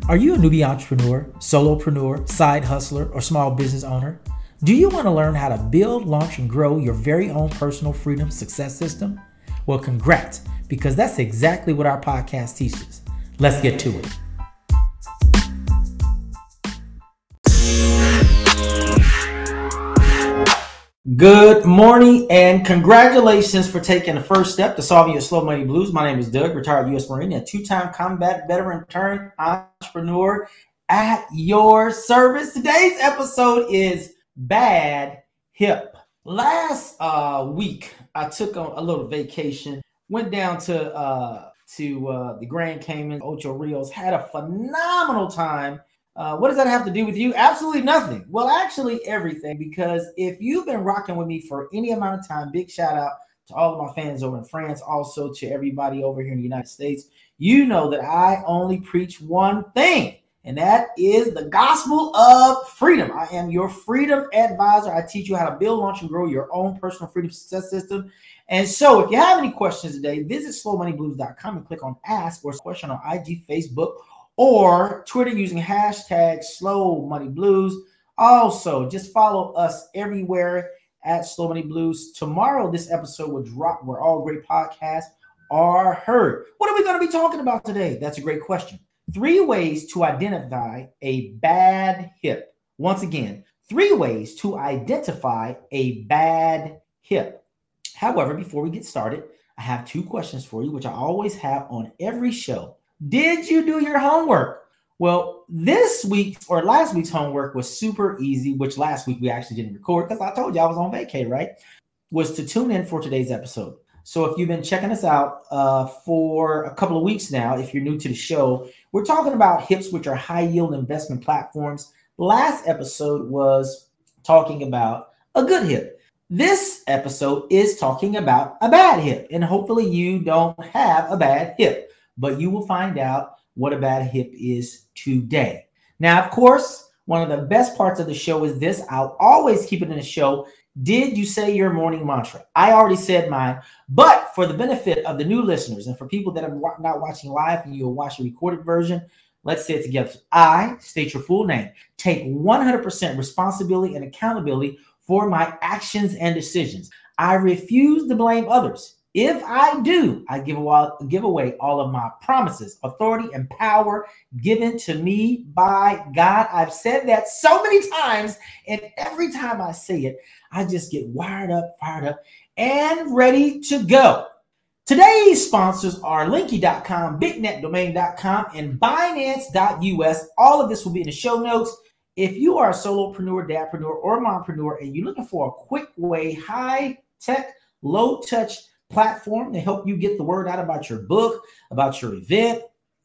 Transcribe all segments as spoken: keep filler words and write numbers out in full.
Are you a newbie entrepreneur, solopreneur, side hustler, or small business owner? Do you want to learn how to build, launch, and grow your very own personal freedom success system? Well, congrats, because that's exactly what our podcast teaches. Let's get to it. Good morning and congratulations for taking the first step to solving your slow money blues. My name is Doug, retired U S Marine and two-time combat veteran turned entrepreneur at your service. Today's episode is Bad Hip. Last uh, week, I took a, a little vacation, went down to uh, to uh, the Grand Cayman, Ocho Rios, had a phenomenal time. Uh, what does that have to do with you? Absolutely nothing. Well, actually everything, because if you've been rocking with me for any amount of time, big shout out to all of my fans over in France, also to everybody over here in the United States. You know that I only preach one thing, and that is the gospel of freedom. I am your freedom advisor. I teach you how to build, launch, and grow your own personal freedom success system. And so if you have any questions today, visit slow money blues dot com and click on ask or question on I G, Facebook, or Twitter using hashtag Slow Money Blues. Also, just follow us everywhere at Slow Money Blues. Tomorrow, this episode will drop where all great podcasts are heard. What are we going to be talking about today? That's a great question. Three ways to identify a bad hip. Once again, three ways to identify a bad hip. However, before we get started, I have two questions for you, which I always have on every show. Did you do your homework? Well, this week's or last week's homework was super easy, which last week we actually didn't record because I told you I was on vacay, right? Was to tune in for today's episode. So if you've been checking us out uh, for a couple of weeks now, if you're new to the show, we're talking about hips, which are high yield investment platforms. Last episode was talking about a good hip. This episode is talking about a bad hip, and hopefully you don't have a bad hip. But you will find out what a bad hip is today. Now, of course, one of the best parts of the show is this. I'll always keep it in the show. Did you say your morning mantra? I already said mine, but for the benefit of the new listeners and for people that are not watching live and you'll watch the recorded version, let's say it together. I state your full name. Take one hundred percent responsibility and accountability for my actions and decisions. I refuse to blame others. If I do, I give away, give away all of my promises, authority, and power given to me by God. I've said that so many times, and every time I say it, I just get wired up, fired up, and ready to go. Today's sponsors are Linky dot com, Big Net Domain dot com, and Binance dot U S. All of this will be in the show notes. If you are a solopreneur, dadpreneur, or mompreneur, and you're looking for a quick way, high-tech, low-touch platform to help you get the word out about your book, about your event,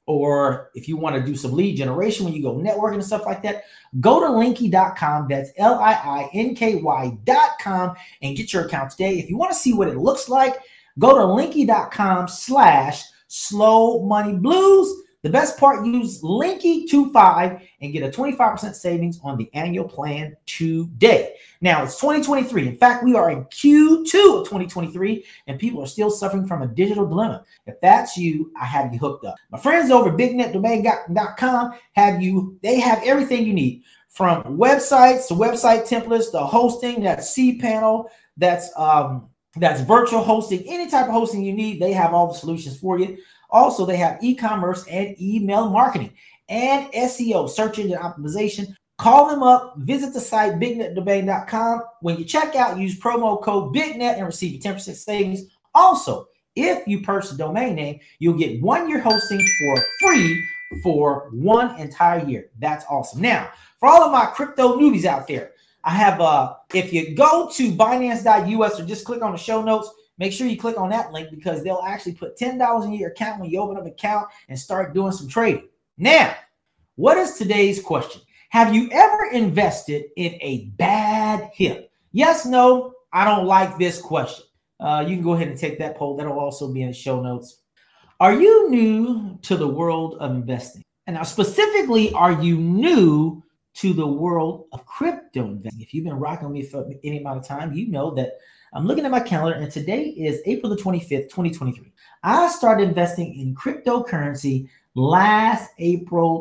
or if you want to do some lead generation when you go networking and stuff like that, go to Linky dot com. That's L I I N K Y dot com and get your account today. If you want to see what it looks like, go to Linky dot com slash slow money blues. The best part, use Linky twenty-five and get a twenty-five percent savings on the annual plan today. Now, it's twenty twenty-three. In fact, we are in Q two of twenty twenty-three, and people are still suffering from a digital dilemma. If that's you, I have you hooked up. My friends over at Big Net Domain dot com have you, they have everything you need, from websites to website templates, to hosting, that's cPanel, that's um, that's virtual hosting, any type of hosting you need, they have all the solutions for you. Also, they have e-commerce and email marketing and S E O, search engine optimization. Call them up, visit the site, Big Net Domain dot com. When you check out, use promo code BIGNET and receive a ten percent savings. Also, if you purchase a domain name, you'll get one year hosting for free for one entire year. That's awesome. Now, for all of my crypto newbies out there, I have, uh, if you go to Binance dot U S or just click on the show notes, make sure you click on that link because they'll actually put ten dollars in your account when you open up an account and start doing some trading. Now, what is today's question? Have you ever invested in a bad hip? Yes, no, I don't like this question. Uh, you can go ahead and take that poll. That'll also be in the show notes. Are you new to the world of investing? And now specifically, are you new to the world of crypto investing? If you've been rocking with me for any amount of time, you know that I'm looking at my calendar, and today is April the twenty-fifth, twenty twenty-three. I started investing in cryptocurrency last April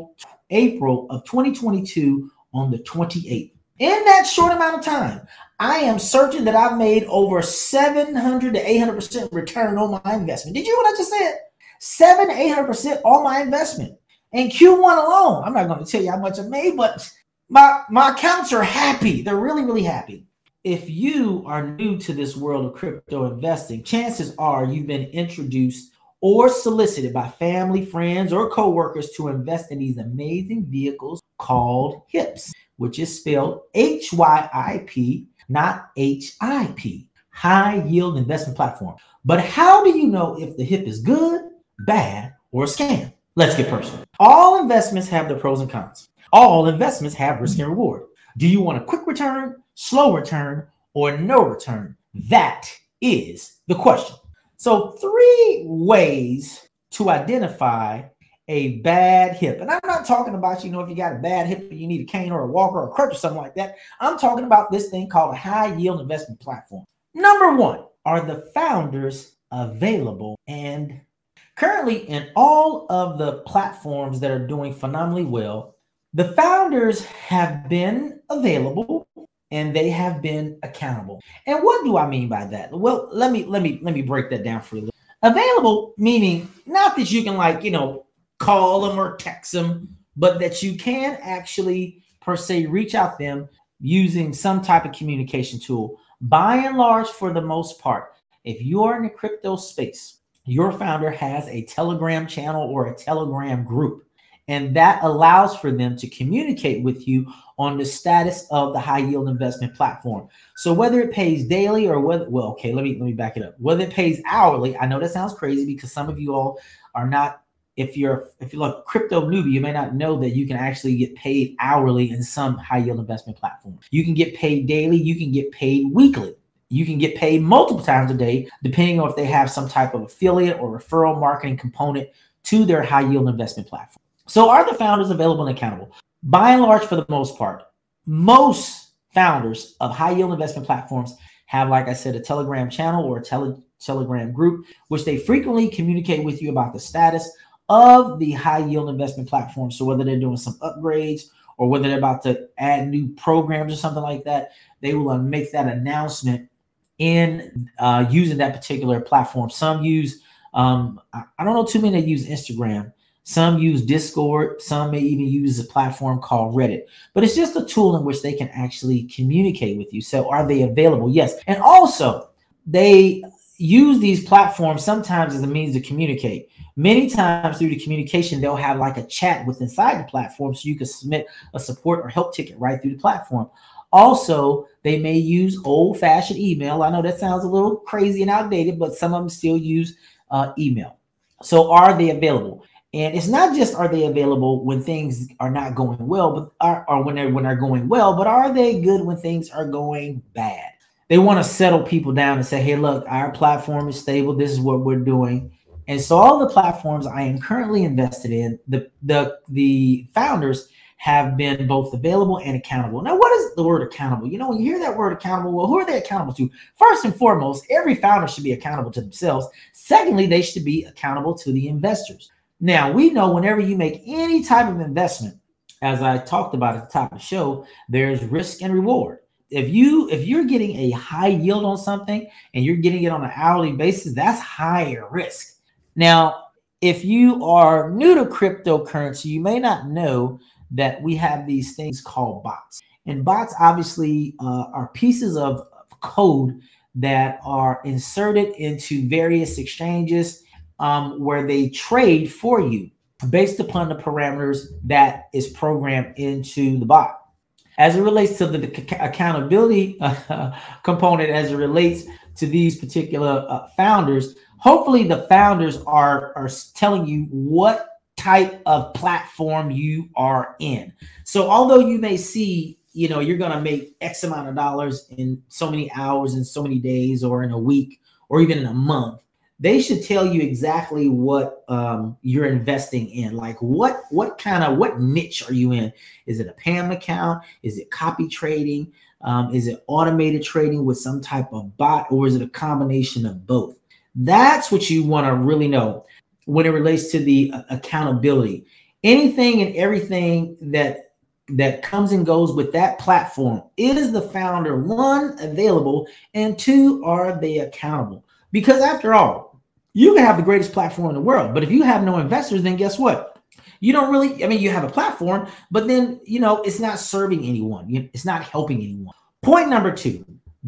April of twenty twenty-two on the twenty-eighth. In that short amount of time, I am certain that I've made over seven hundred to eight hundred percent return on my investment. Did you hear what I just said? seven to eight hundred percent on my investment. In Q one alone, I'm not going to tell you how much I made, but my, my accounts are happy. They're really, really happy. If you are new to this world of crypto investing, chances are you've been introduced or solicited by family, friends, or coworkers to invest in these amazing vehicles called HIPs, which is spelled H Y I P, not H I P, high yield investment platform. But how do you know if the HIP is good, bad, or a scam? Let's get personal. All investments have their pros and cons. All investments have risk and reward. Do you want a quick return, slow return, or no return? That is the question. So three ways to identify a bad hip. And I'm not talking about, you know, if you got a bad hip, you need a cane or a walker or a crutch or something like that. I'm talking about this thing called a high yield investment platform. Number one, are the founders available? And currently in all of the platforms that are doing phenomenally well, the founders have been available and they have been accountable. And what do I mean by that? Well, let me let me let me break that down for you. Available meaning not that you can, like, you know, call them or text them, but that you can actually per se reach out to them using some type of communication tool. By and large, for the most part, if you are in the crypto space, your founder has a Telegram channel or a Telegram group, and that allows for them to communicate with you on the status of the high yield investment platform. So whether it pays daily or whether, well, okay, let me let me back it up. Whether it pays hourly, I know that sounds crazy because some of you all are not, if you're if you're like a crypto newbie, you may not know that you can actually get paid hourly in some high yield investment platform. You can get paid daily, you can get paid weekly. You can get paid multiple times a day, depending on if they have some type of affiliate or referral marketing component to their high yield investment platform. So are the founders available and accountable? By and large, for the most part, most founders of high yield investment platforms have, like I said, a Telegram channel or a tele Telegram group, which they frequently communicate with you about the status of the high yield investment platform. So whether they're doing some upgrades or whether they're about to add new programs or something like that, they will make that announcement in uh, using that particular platform. Some use, um, I, I don't know too many that use Instagram. Some use Discord. Some may even use a platform called Reddit. But it's just a tool in which they can actually communicate with you. So are they available? Yes. And also, they use these platforms sometimes as a means to communicate. Many times through the communication, they'll have like a chat with inside the platform so you can submit a support or help ticket right through the platform. Also, they may use old-fashioned email. I know that sounds a little crazy and outdated, but some of them still use uh, email. So are they available? And it's not just are they available when things are not going well, but are, or when they're when they're going well, but are they good when things are going bad? They want to settle people down and say, hey, look, our platform is stable. This is what we're doing. And so all the platforms I am currently invested in, the the the founders have been both available and accountable. Now, what is the word accountable? You know, when you hear that word accountable, well, who are they accountable to? First and foremost, every founder should be accountable to themselves. Secondly, they should be accountable to the investors. Now, we know whenever you make any type of investment, as I talked about at the top of the show, there's risk and reward. If you if you're getting a high yield on something and you're getting it on an hourly basis, that's higher risk. Now, if you are new to cryptocurrency, you may not know that we have these things called bots. And bots obviously uh, are pieces of code that are inserted into various exchanges um, where they trade for you based upon the parameters that is programmed into the bot. As it relates to the, the accountability uh, component, as it relates to these particular uh, founders, hopefully the founders are, are telling you what type of platform you are in. So although you may see, you know, you're going to make X amount of dollars in so many hours, in so many days, or in a week, or even in a month, they should tell you exactly what um, you're investing in. Like what, what kind of, what niche are you in? Is it a P A M account? Is it copy trading? Um, is it automated trading with some type of bot, or is it a combination of both? That's what you want to really know when it relates to the uh, accountability. Anything and everything that that comes and goes with that platform. Is the founder, one, available, and two, are they accountable? Because after all, you can have the greatest platform in the world, but if you have no investors, then guess what? You don't really, I mean, you have a platform, but then, you know, it's not serving anyone. It's not helping anyone. Point number two,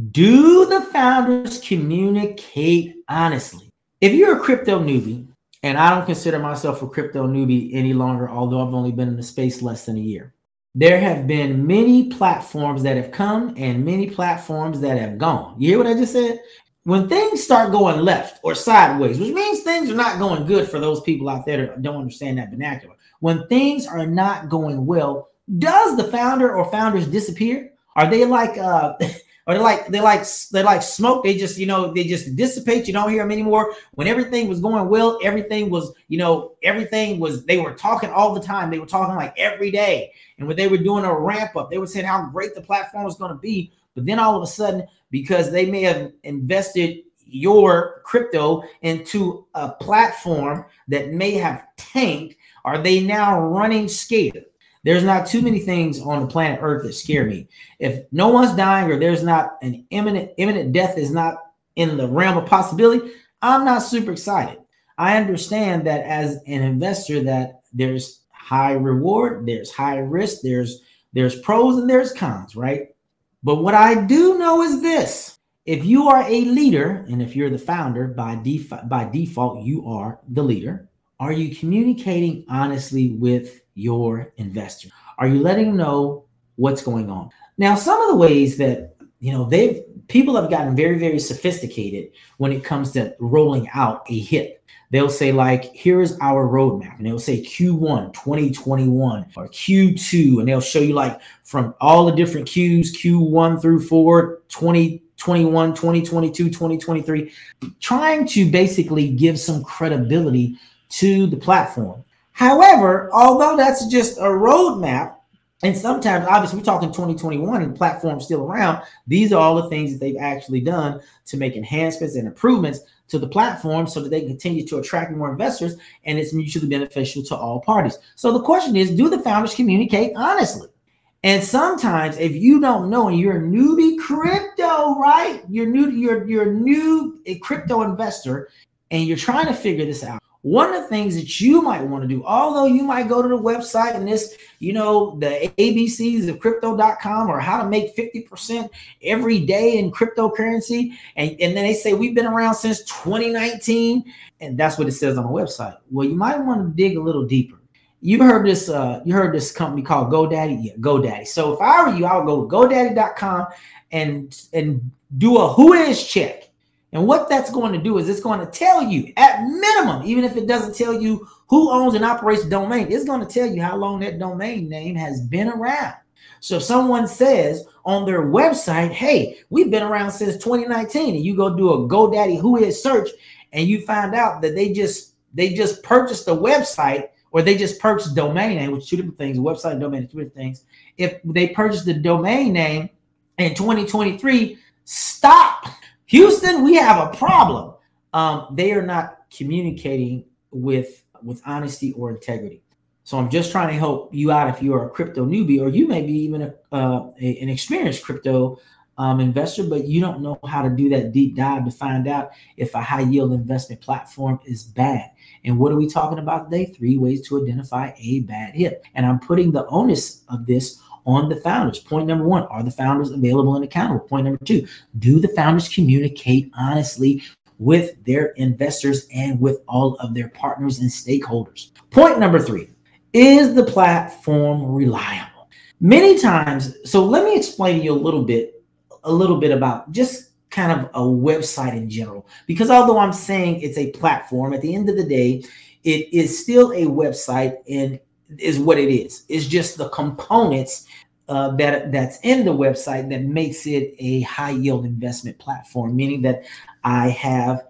do the founders communicate honestly? If you're a crypto newbie, and I don't consider myself a crypto newbie any longer, although I've only been in the space less than a year, there have been many platforms that have come and many platforms that have gone. You hear what I just said? When things start going left or sideways, which means things are not going good for those people out there that don't understand that vernacular. When things are not going well, does the founder or founders disappear? Are they like, uh, are they like, they like, they like smoke? They just, you know, they just dissipate. You don't hear them anymore. When everything was going well, everything was, you know, everything was, they were talking all the time. They were talking like every day. And when they were doing a ramp up, they were saying how great the platform was going to be. But then all of a sudden, because they may have invested your crypto into a platform that may have tanked, are they now running scared? There's not too many things on the planet Earth that scare me. If no one's dying or there's not an imminent, imminent death is not in the realm of possibility, I'm not super excited. I understand that as an investor that there's high reward, there's high risk, there's there's pros and there's cons, right? But what I do know is this: if you are a leader, and if you're the founder, by default, by default, you are the leader. Are you communicating honestly with your investor? Are you letting them know what's going on? Now, some of the ways that, you know, they've people have gotten very, very sophisticated when it comes to rolling out a hit. They'll say, like, here is our roadmap, and they'll say Q one twenty twenty-one or Q two, and they'll show you like from all the different Qs, Q one through four, twenty twenty-one, twenty twenty-two, twenty twenty-three, trying to basically give some credibility to the platform. However, although that's just a roadmap, and sometimes, obviously, we're talking twenty twenty-one and the platform's still around, these are all the things that they've actually done to make enhancements and improvements to the platform so that they can continue to attract more investors, and it's mutually beneficial to all parties. So the question is, do the founders communicate honestly? And sometimes if you don't know and you're a newbie crypto, right? You're new, you're, you're new a crypto investor and you're trying to figure this out. One of the things that you might want to do, although you might go to the website and this, you know, the A B Cs of crypto dot com or how to make fifty percent every day in cryptocurrency. And, and then they say we've been around since twenty nineteen. And that's what it says on the website. Well, you might want to dig a little deeper. You've heard this, uh, you heard this company called GoDaddy? Yeah, GoDaddy. So if I were you, I would go to GoDaddy dot com and, and do a who is check. And what that's going to do is it's going to tell you at minimum, even if it doesn't tell you who owns and operates the domain, it's going to tell you how long that domain name has been around. So if someone says on their website, hey, we've been around since twenty nineteen, and you go do a GoDaddy who is search and you find out that they just they just purchased a website or they just purchased domain name, which are two different things, website and domain, two different things. If they purchased the domain name in twenty twenty-three, stop. Houston, we have a problem. Um, they are not communicating with, with honesty or integrity. So I'm just trying to help you out if you are a crypto newbie, or you may be even a, uh, a, an experienced crypto um, investor, but you don't know how to do that deep dive to find out if a high yield investment platform is bad. And what are we talking about today? Three ways to identify a bad hit. And I'm putting the onus of this on the founders. Point number one, are the founders available and accountable? Point number two, do the founders communicate honestly with their investors and with all of their partners and stakeholders? Point number three, is the platform reliable? Many times, so let me explain to you a little bit, a little bit about just kind of a website in general, because although I'm saying it's a platform, at the end of the day, it is still a website and is what it is. It's just the components uh, that that's in the website that makes it a high yield investment platform, meaning that I have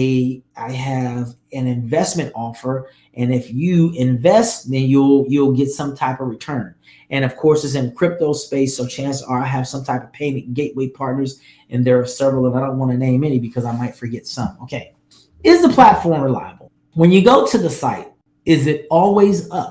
a I have an investment offer, and if you invest, then you'll you'll get some type of return. And of course, it's in the crypto space, so chances are I have some type of payment gateway partners, and there are several, and I don't want to name any because I might forget some. Okay, is the platform reliable? When you go to the site, is it always up?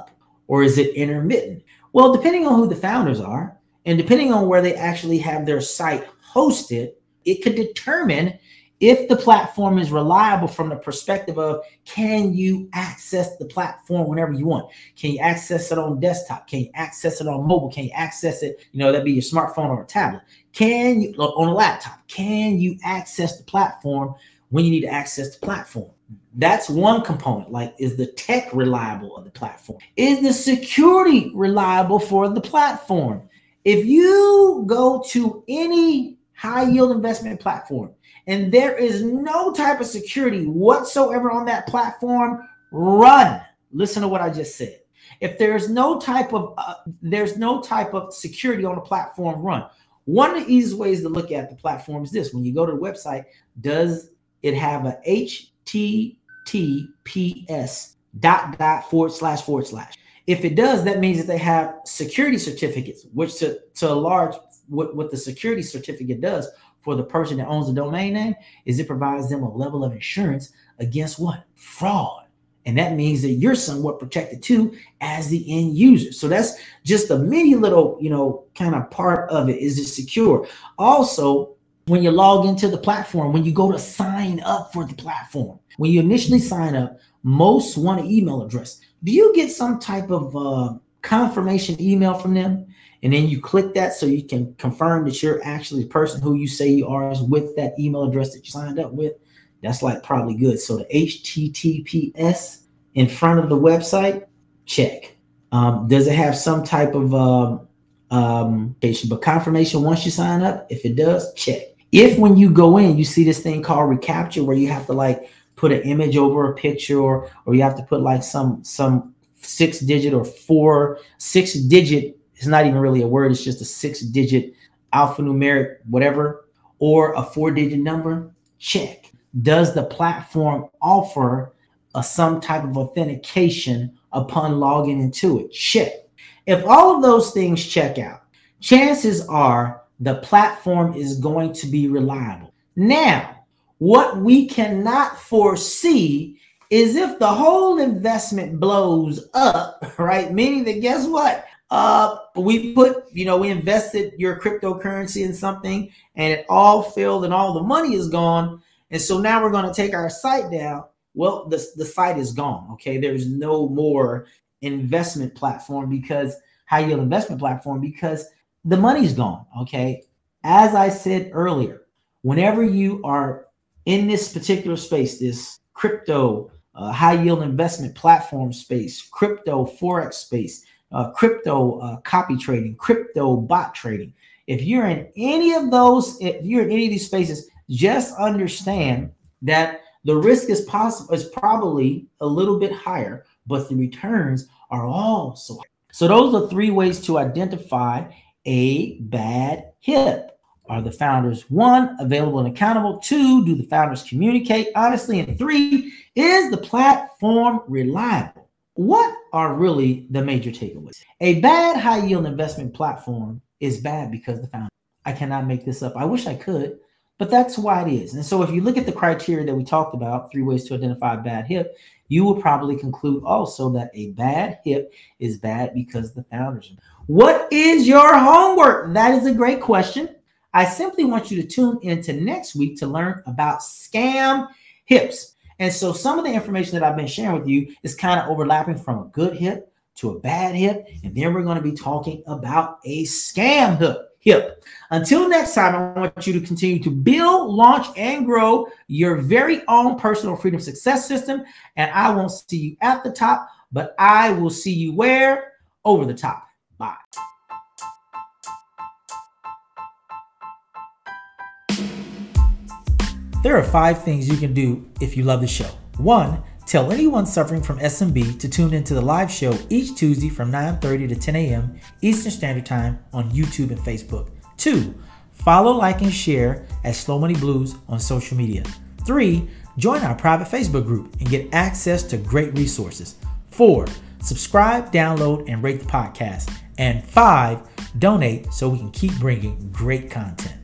or is it intermittent? Well, depending on who the founders are and depending on where they actually have their site hosted, it could determine if the platform is reliable from the perspective of, can you access the platform whenever you want? Can you access it on desktop? Can you access it on mobile? Can you access it, you know, that'd be your smartphone or a tablet? Can you, on a laptop, can you access the platform when you need to access the platform? That's one component. Like, is the tech reliable of the platform? Is the security reliable for the platform? If you go to any high yield investment platform and there is no type of security whatsoever on that platform, run. Listen to what I just said. If there's no type of uh, there's no type of security on the platform, run. One of the easiest ways to look at the platform is this: when you go to the website, does it have a H T T P S dot dot forward slash forward slash? If it does, that means that they have security certificates, which to, to a large, what, what the security certificate does for the person that owns the domain name is it provides them a level of insurance against what? Fraud. And that means that you're somewhat protected too as the end user. So that's just a mini little, you know, kind of part of it. Is it secure? Also, when you log into the platform, when you go to sign up for the platform, when you initially sign up, most want an email address. Do you get some type of uh, confirmation email from them? And then you click that so you can confirm that you're actually the person who you say you are is with that email address that you signed up with. That's like probably good. So the H T T P S in front of the website, check. Um, does it have some type of um, um, but confirmation once you sign up? If it does, check. If when you go in, you see this thing called reCAPTCHA, where you have to like put an image over a picture, or or you have to put like some some six digit or four six digit. It's not even really a word. It's just a six digit alphanumeric whatever, or a four digit number. Check. Does the platform offer a some type of authentication upon logging into it? Check. If all of those things check out, chances are the platform is going to be reliable. Now, what we cannot foresee is if the whole investment blows up, right? Meaning that, guess what? Uh, we put, you know, we invested your cryptocurrency in something and it all failed and all the money is gone. And so now we're going to take our site down. Well, the, the site is gone. Okay. There's no more investment platform because high yield investment platform because the money's gone. Okay. As I said earlier, whenever you are in this particular space, this crypto uh, high yield investment platform space, crypto Forex space, uh, crypto uh, copy trading, crypto bot trading, if you're in any of those, if you're in any of these spaces, just understand that the risk is possible is probably a little bit higher, but the returns are also high. So those are three ways to identify a bad hip. Are the founders, one, available and accountable? Two, do the founders communicate honestly? And three, is the platform reliable? What are really the major takeaways? A bad high yield investment platform is bad because the founder. I cannot make this up. I wish I could, but that's why it is. And so if you look at the criteria that we talked about, three ways to identify a bad hip, you will probably conclude also that a bad hip is bad because the founders. What is your homework? That is a great question. I simply want you to tune into next week to learn about scam hips. And so some of the information that I've been sharing with you is kind of overlapping from a good hip to a bad hip. And then we're going to be talking about a scam hip. hip. Until next time, I want you to continue to build, launch, and grow your very own personal freedom success system. And I won't see you at the top, but I will see you where? Over the top. Bye. There are five things you can do if you love the show. One, tell anyone suffering from S M B to tune into the live show each Tuesday from nine thirty to ten a.m. Eastern Standard Time on YouTube and Facebook. Two, follow, like, and share at Slow Money Blues on social media. Three, join our private Facebook group and get access to great resources. Four, subscribe, download, and rate the podcast. And five, donate so we can keep bringing great content.